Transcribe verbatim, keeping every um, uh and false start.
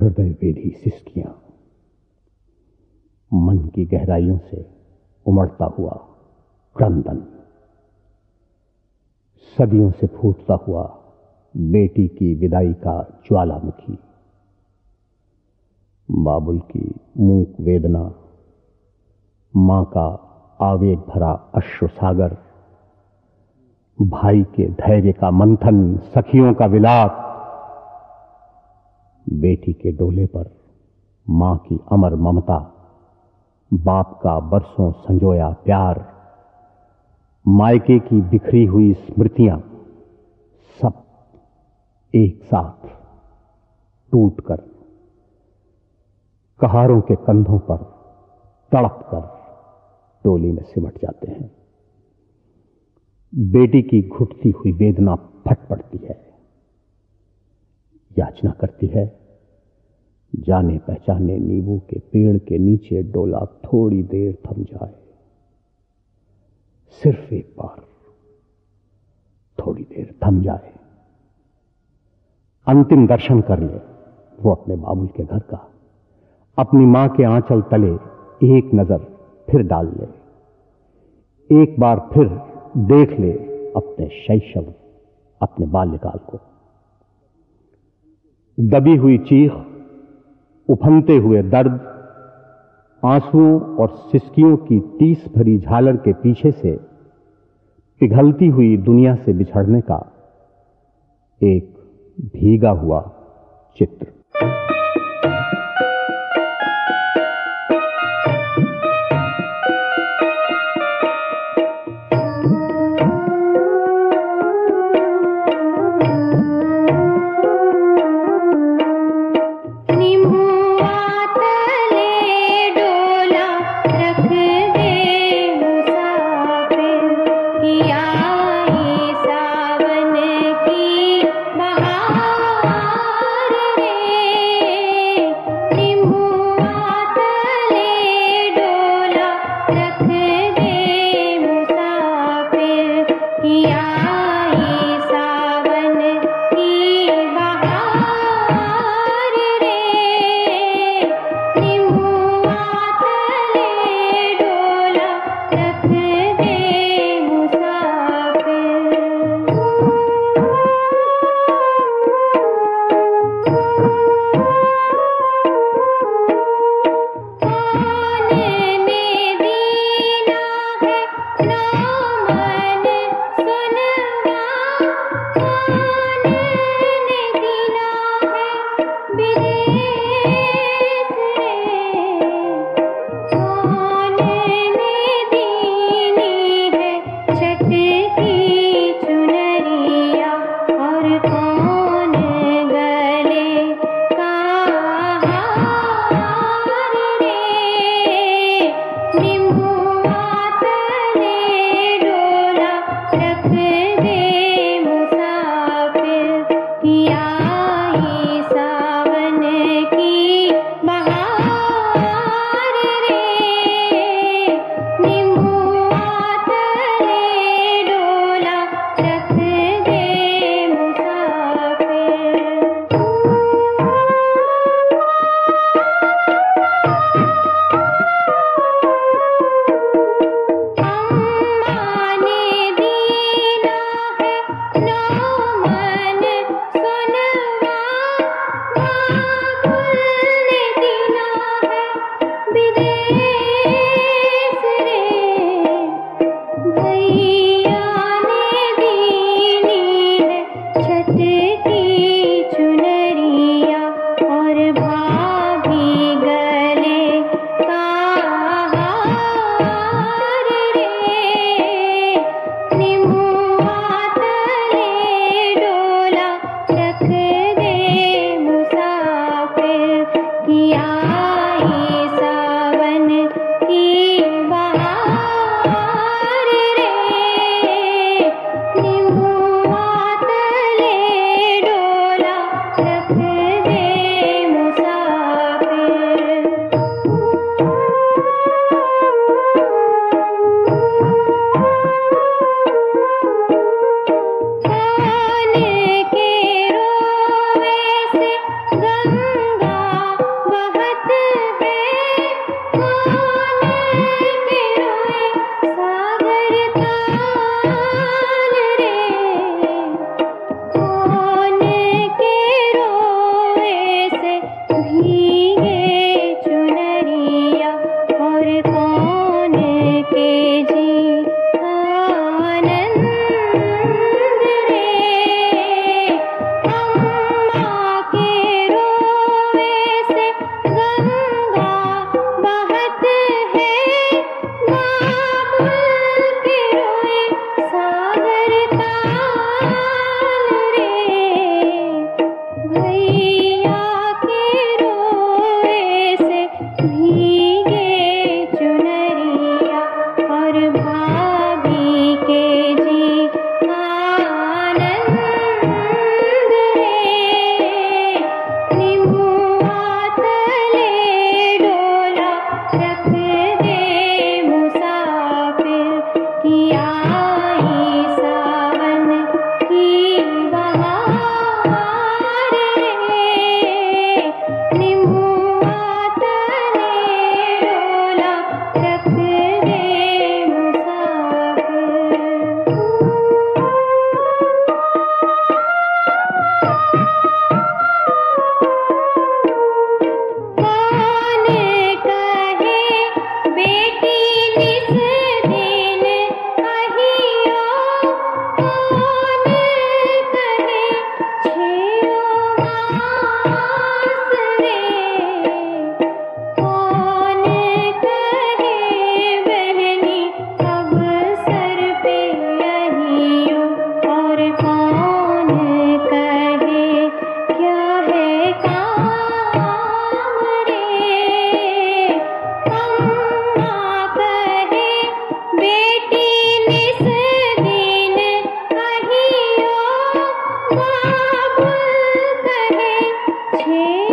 हृदय वेधी सिसकियां, मन की गहराइयों से उमड़ता हुआ क्रंदन, सदियों से फूटता हुआ बेटी की विदाई का ज्वालामुखी, बाबुल की मूक वेदना, मां का आवेग भरा अश्रु सागर, भाई के धैर्य का मंथन, सखियों का विलाप, बेटी के डोले पर मां की अमर ममता, बाप का बरसों संजोया प्यार, मायके की बिखरी हुई स्मृतियां, सब एक साथ टूटकर कहारों के कंधों पर तड़प कर डोली में सिमट जाते हैं। बेटी की घुटती हुई वेदना फट पड़ती है, याचना करती है, जाने पहचाने नींबू के पेड़ के नीचे डोला थोड़ी देर थम जाए, सिर्फ एक बार थोड़ी देर थम जाए, अंतिम दर्शन कर ले वो अपने बाबुल के घर का, अपनी मां के आंचल तले एक नजर फिर डाल ले, एक बार फिर देख ले अपने शैशव, अपने बाल्यकाल को। दबी हुई चीख, उफनते हुए दर्द, आंसुओं और सिसकियों की टीस भरी झालर के पीछे से पिघलती हुई दुनिया से बिछड़ने का एक भीगा हुआ चित्र। सावन छे